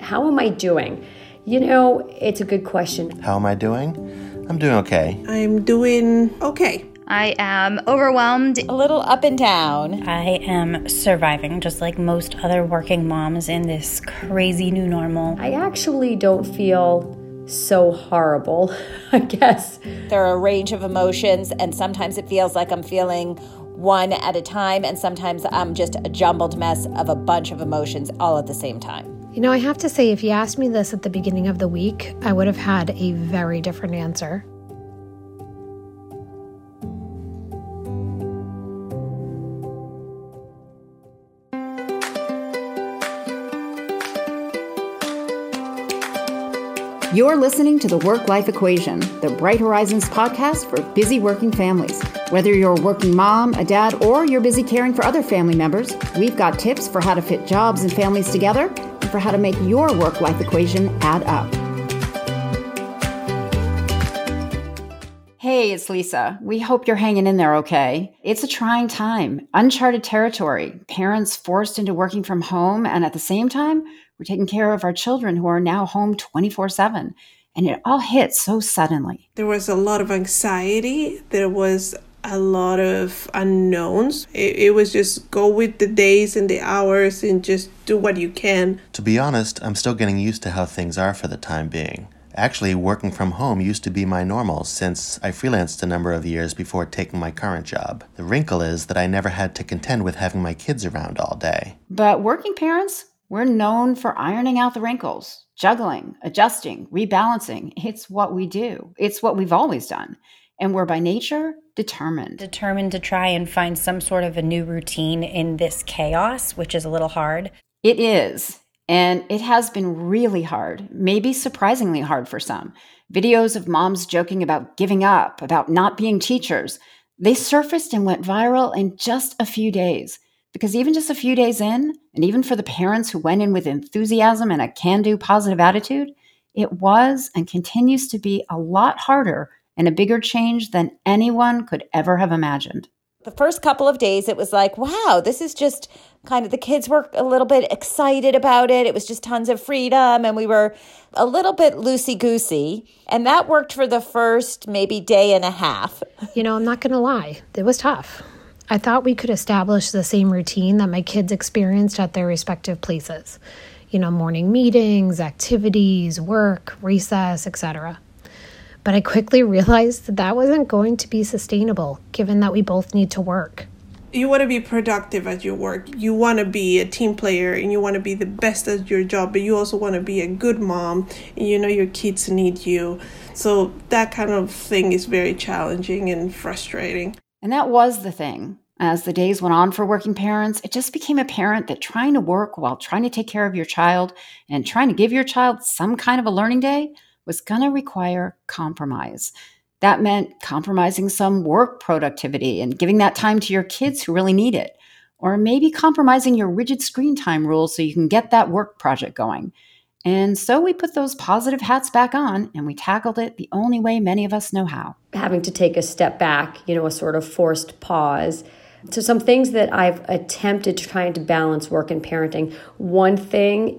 How am I doing? You know, it's a good question. How am I doing? I'm doing okay. I'm doing okay. I am overwhelmed, a little up and down. I am surviving just like most other working moms in this crazy new normal. I actually don't feel so horrible, I guess. There are a range of emotions, and sometimes it feels like I'm feeling one at a time, and sometimes I'm just a jumbled mess of a bunch of emotions all at the same time. You know, I have to say, if you asked me this at the beginning of the week, I would have had a very different answer. You're listening to The Work-Life Equation, the Bright Horizons podcast for busy working families. Whether you're a working mom, a dad, or you're busy caring for other family members, we've got tips for how to fit jobs and families together and for how to make your work-life equation add up. Hey, it's Lisa. We hope you're hanging in there okay. It's a trying time, uncharted territory, parents forced into working from home, and at the same time, we're taking care of our children who are now home 24/7. And it all hit so suddenly. There was a lot of anxiety. There was a lot of unknowns. It was just go with the days and the hours and just do what you can. To be honest, I'm still getting used to how things are for the time being. Actually, working from home used to be my normal since I freelanced a number of years before taking my current job. The wrinkle is that I never had to contend with having my kids around all day. But working parents, we're known for ironing out the wrinkles, juggling, adjusting, rebalancing. It's what we do. It's what we've always done. And we're by nature determined. Determined to try and find some sort of a new routine in this chaos, which is a little hard. It is. And it has been really hard, maybe surprisingly hard for some. Videos of moms joking about giving up, about not being teachers, they surfaced and went viral in just a few days. Because even just a few days in, and even for the parents who went in with enthusiasm and a can-do positive attitude, it was and continues to be a lot harder and a bigger change than anyone could ever have imagined. The first couple of days, it was like, wow, this is just kind of, the kids were a little bit excited about it. It was just tons of freedom, and we were a little bit loosey-goosey. And that worked for the first maybe day and a half. You know, I'm not going to lie. It was tough. I thought we could establish the same routine that my kids experienced at their respective places. You know, morning meetings, activities, work, recess, etc. But I quickly realized that that wasn't going to be sustainable, given that we both need to work. You want to be productive at your work. You want to be a team player and you want to be the best at your job, but you also want to be a good mom and you know your kids need you. So that kind of thing is very challenging and frustrating. And that was the thing. As the days went on for working parents, it just became apparent that trying to work while trying to take care of your child and trying to give your child some kind of a learning day was going to require compromise. That meant compromising some work productivity and giving that time to your kids who really need it. Or maybe compromising your rigid screen time rules so you can get that work project going. And so we put those positive hats back on and we tackled it the only way many of us know how. Having to take a step back, you know, a sort of forced pause. So some things that I've attempted to trying to balance work and parenting. One thing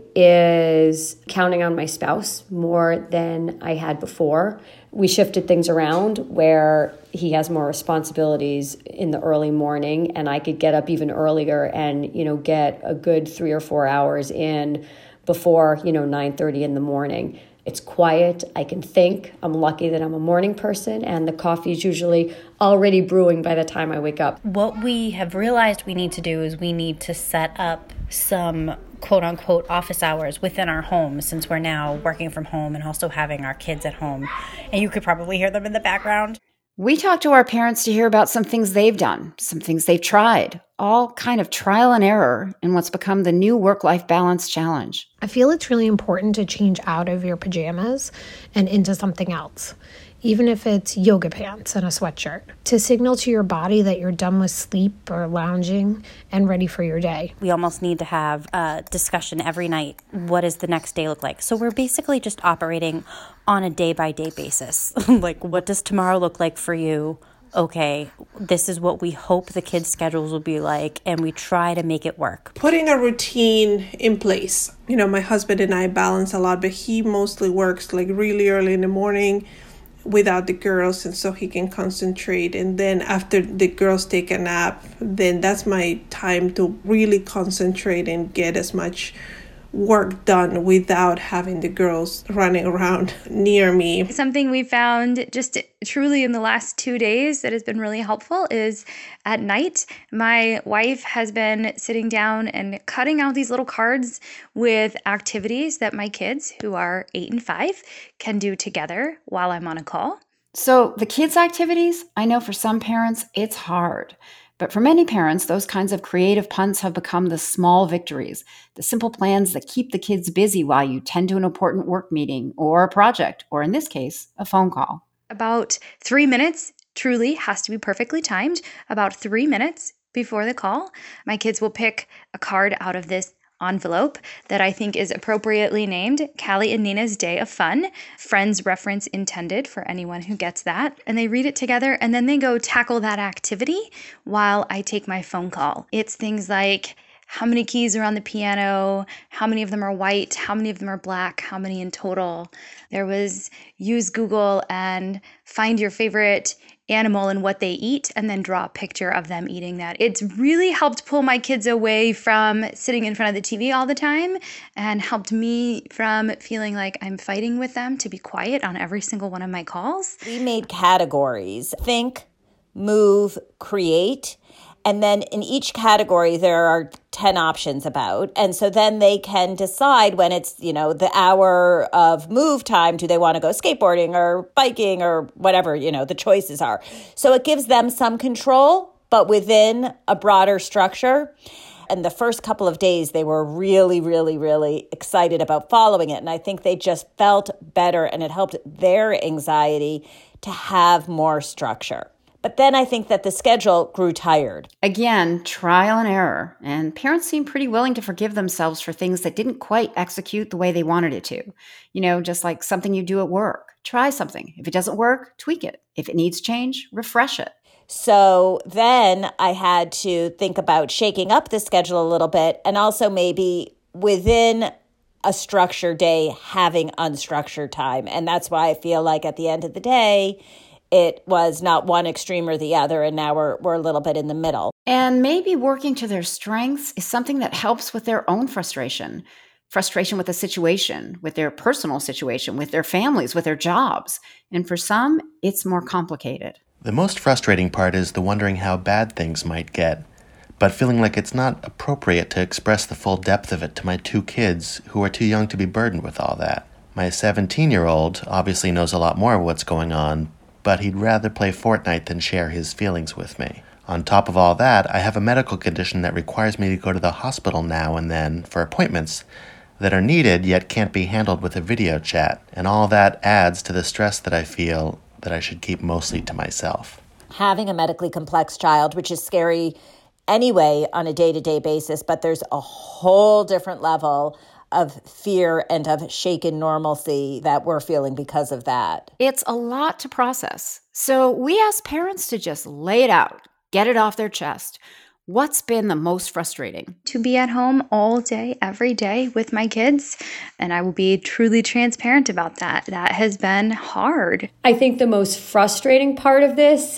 is counting on my spouse more than I had before. We shifted things around where he has more responsibilities in the early morning and I could get up even earlier and, you know, get a good 3 or 4 hours in before, 9:30 in the morning. It's quiet. I can think. I'm lucky that I'm a morning person and the coffee is usually already brewing by the time I wake up. What we have realized we need to do is we need to set up some quote unquote office hours within our home since we're now working from home and also having our kids at home. And you could probably hear them in the background. We talked to our parents to hear about some things they've done, some things they've tried, all kind of trial and error in what's become the new work-life balance challenge. I feel it's really important to change out of your pajamas and into something else, even if it's yoga pants and a sweatshirt, to signal to your body that you're done with sleep or lounging and ready for your day. We almost need to have a discussion every night. What does the next day look like? So we're basically just operating on a day-by-day basis. Like, what does tomorrow look like for you? okay, this is what we hope the kids' schedules will be like, and we try to make it work. Putting a routine in place. You know, my husband and I balance a lot, but he mostly works like really early in the morning without the girls, and so he can concentrate. And then after the girls take a nap, then that's my time to really concentrate and get as much work done without having the girls running around near me. Something we found just truly in the last 2 days that has been really helpful is at night, my wife has been sitting down and cutting out these little cards with activities that my kids, who are 8 and 5, can do together while I'm on a call. So the kids' activities, I know for some parents, it's hard. But for many parents, those kinds of creative punts have become the small victories, the simple plans that keep the kids busy while you tend to an important work meeting or a project, or in this case, a phone call. About 3 minutes, truly has to be perfectly timed, about 3 minutes before the call, my kids will pick a card out of this envelope that I think is appropriately named Callie and Nina's Day of Fun. Friends reference intended for anyone who gets that. And they read it together and then they go tackle that activity while I take my phone call. It's things like how many keys are on the piano, how many of them are white, how many of them are black, how many in total. There was use Google and find your favorite animal and what they eat, and then draw a picture of them eating that. It's really helped pull my kids away from sitting in front of the TV all the time and helped me from feeling like I'm fighting with them to be quiet on every single one of my calls. We made categories: think, move, create. And then in each category, there are 10 options about. And so then they can decide when it's, the hour of move time, do they want to go skateboarding or biking or whatever, the choices are. So it gives them some control, but within a broader structure. And the first couple of days, they were really, really, really excited about following it. And I think they just felt better, and it helped their anxiety to have more structure. But then I think that the schedule grew tired. Again, trial and error. And parents seem pretty willing to forgive themselves for things that didn't quite execute the way they wanted it to. Just like something you do at work. Try something. If it doesn't work, tweak it. If it needs change, refresh it. So then I had to think about shaking up the schedule a little bit, and also maybe within a structured day, having unstructured time. And that's why I feel like at the end of the day, it was not one extreme or the other, and now we're a little bit in the middle. And maybe working to their strengths is something that helps with their own frustration with the situation, with their personal situation, with their families, with their jobs. And for some, it's more complicated. The most frustrating part is the wondering how bad things might get, but feeling like it's not appropriate to express the full depth of it to my 2 kids who are too young to be burdened with all that. My 17-year-old obviously knows a lot more of what's going on, but he'd rather play Fortnite than share his feelings with me. On top of all that, I have a medical condition that requires me to go to the hospital now and then for appointments that are needed yet can't be handled with a video chat, and all that adds to the stress that I feel that I should keep mostly to myself. Having a medically complex child, which is scary anyway on a day-to-day basis, but there's a whole different level of fear and of shaken normalcy that we're feeling because of that. It's a lot to process. So we ask parents to just lay it out, get it off their chest. What's been the most frustrating? To be at home all day, every day with my kids, and I will be truly transparent about that. That has been hard. I think the most frustrating part of this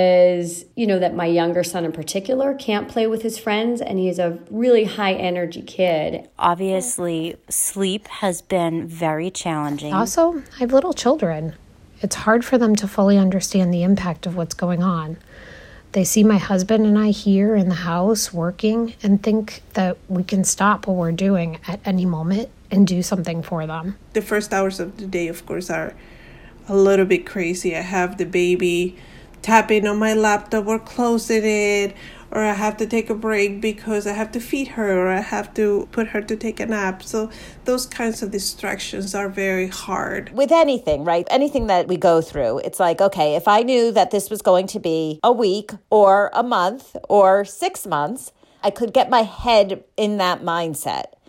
is, that my younger son in particular can't play with his friends, and he's a really high energy kid. Obviously, sleep has been very challenging. Also, I have little children. It's hard for them to fully understand the impact of what's going on. They see my husband and I here in the house working and think that we can stop what we're doing at any moment and do something for them. The first hours of the day, of course, are a little bit crazy. I have the baby tapping on my laptop or closing it, or I have to take a break because I have to feed her, or I have to put her to take a nap. So those kinds of distractions are very hard. With anything, right? Anything that we go through, it's like, okay, if I knew that this was going to be a week or a month or 6 months, I could get my head in that mindset.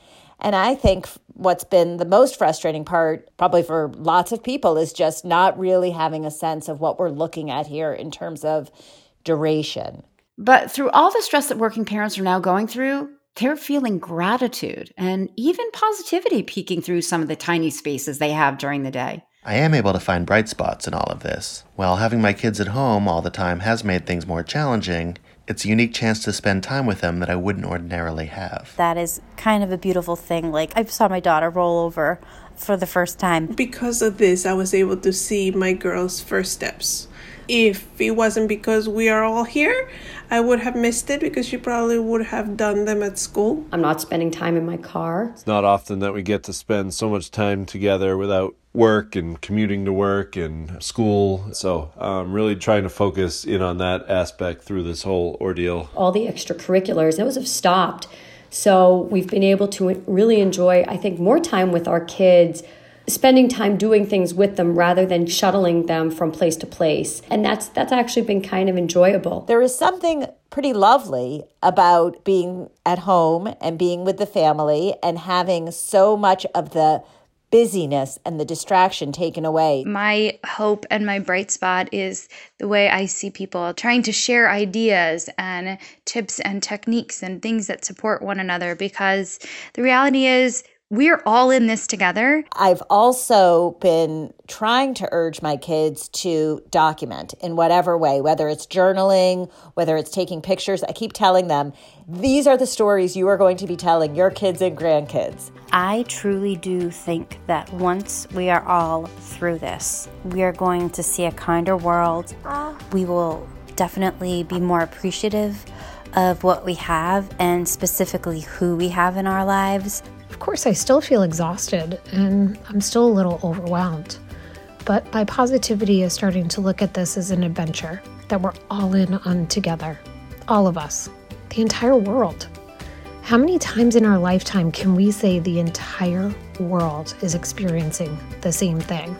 And I think what's been the most frustrating part, probably for lots of people, is just not really having a sense of what we're looking at here in terms of duration. But through all the stress that working parents are now going through, they're feeling gratitude and even positivity peeking through some of the tiny spaces they have during the day. I am able to find bright spots in all of this. While having my kids at home all the time has made things more challenging, it's a unique chance to spend time with them that I wouldn't ordinarily have. That is kind of a beautiful thing. Like, I saw my daughter roll over for the first time. Because of this, I was able to see my girl's first steps. If it wasn't because we are all here, I would have missed it because she probably would have done them at school. I'm not spending time in my car. It's not often that we get to spend so much time together without work and commuting to work and school. So I'm really trying to focus in on that aspect through this whole ordeal. All the extracurriculars, those have stopped. So we've been able to really enjoy, I think, more time with our kids, spending time doing things with them rather than shuttling them from place to place. And that's actually been kind of enjoyable. There is something pretty lovely about being at home and being with the family and having so much of the busyness and the distraction taken away. My hope and my bright spot is the way I see people trying to share ideas and tips and techniques and things that support one another, because the reality is we're all in this together. I've also been trying to urge my kids to document in whatever way, whether it's journaling, whether it's taking pictures. I keep telling them, these are the stories you are going to be telling your kids and grandkids. I truly do think that once we are all through this, we are going to see a kinder world. We will definitely be more appreciative of what we have and specifically who we have in our lives. Of course, I still feel exhausted and I'm still a little overwhelmed. But my positivity is starting to look at this as an adventure that we're all in on together. All of us. The entire world. How many times in our lifetime can we say the entire world is experiencing the same thing?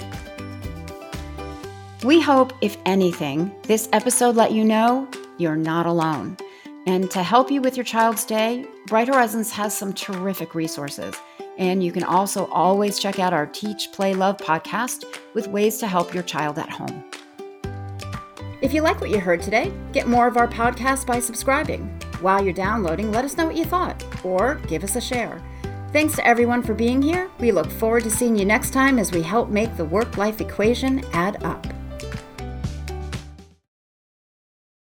We hope, if anything, this episode let you know you're not alone. And to help you with your child's day, Bright Horizons has some terrific resources. And you can also always check out our Teach, Play, Love podcast with ways to help your child at home. If you like what you heard today, get more of our podcast by subscribing. While you're downloading, let us know what you thought, or give us a share. Thanks to everyone for being here. We look forward to seeing you next time as we help make the work-life equation add up.